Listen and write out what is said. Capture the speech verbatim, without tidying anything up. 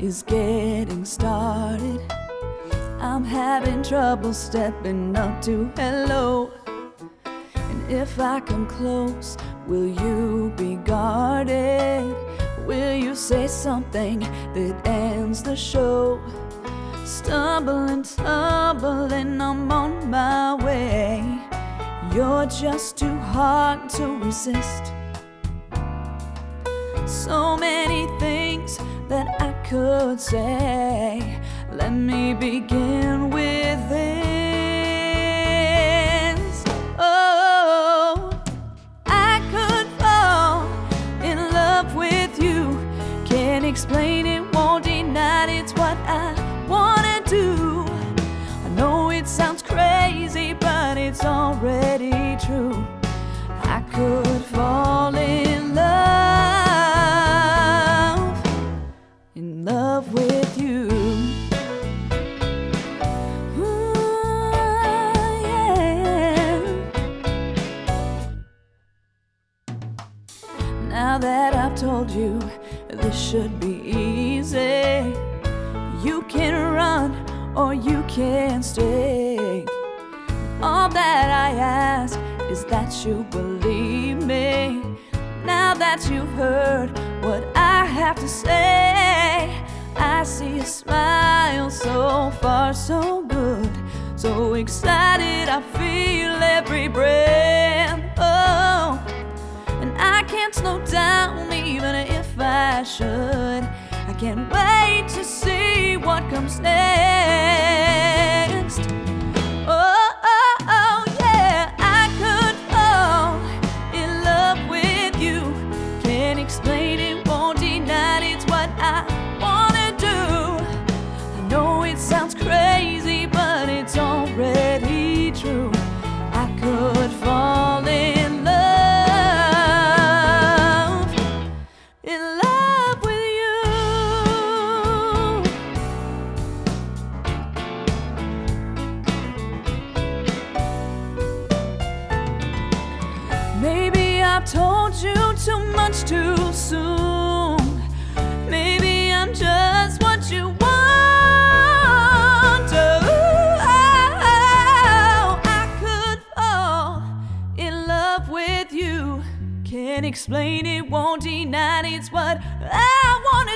is getting started. I'm having trouble stepping up to hello. And if I come close, will you be guarded? Will you say something that ends the show? Stumbling, tumbling, I'm on my way. You're just too hard to resist. So many things that I could say. Let me begin with this. Oh, I could fall in love with you. Can't explain it, won't deny it, it's what I wanna do. I know it sounds crazy, but it's already true. I could fall in love, in love with you. Ooh, yeah. Now that I've told you this should be easy, you can run or you can stay. All that I ask is that you believe me. Now that you've heard what I have to say, I see a smile, so far so good. So excited I feel every breath. Oh, and I can't slow down even if I should. I can't wait to see what comes next. Oh, oh, oh, yeah, I could fall in love with you. Can't explain it, won't deny it, it's what I wanna do. I know it sounds crazy, but it's already true. I could fall in love, in love with Maybe I've told you too much too soon. Maybe I'm just what you want. Oh, I could fall in love with you. Can't explain it, won't deny it, it's what I want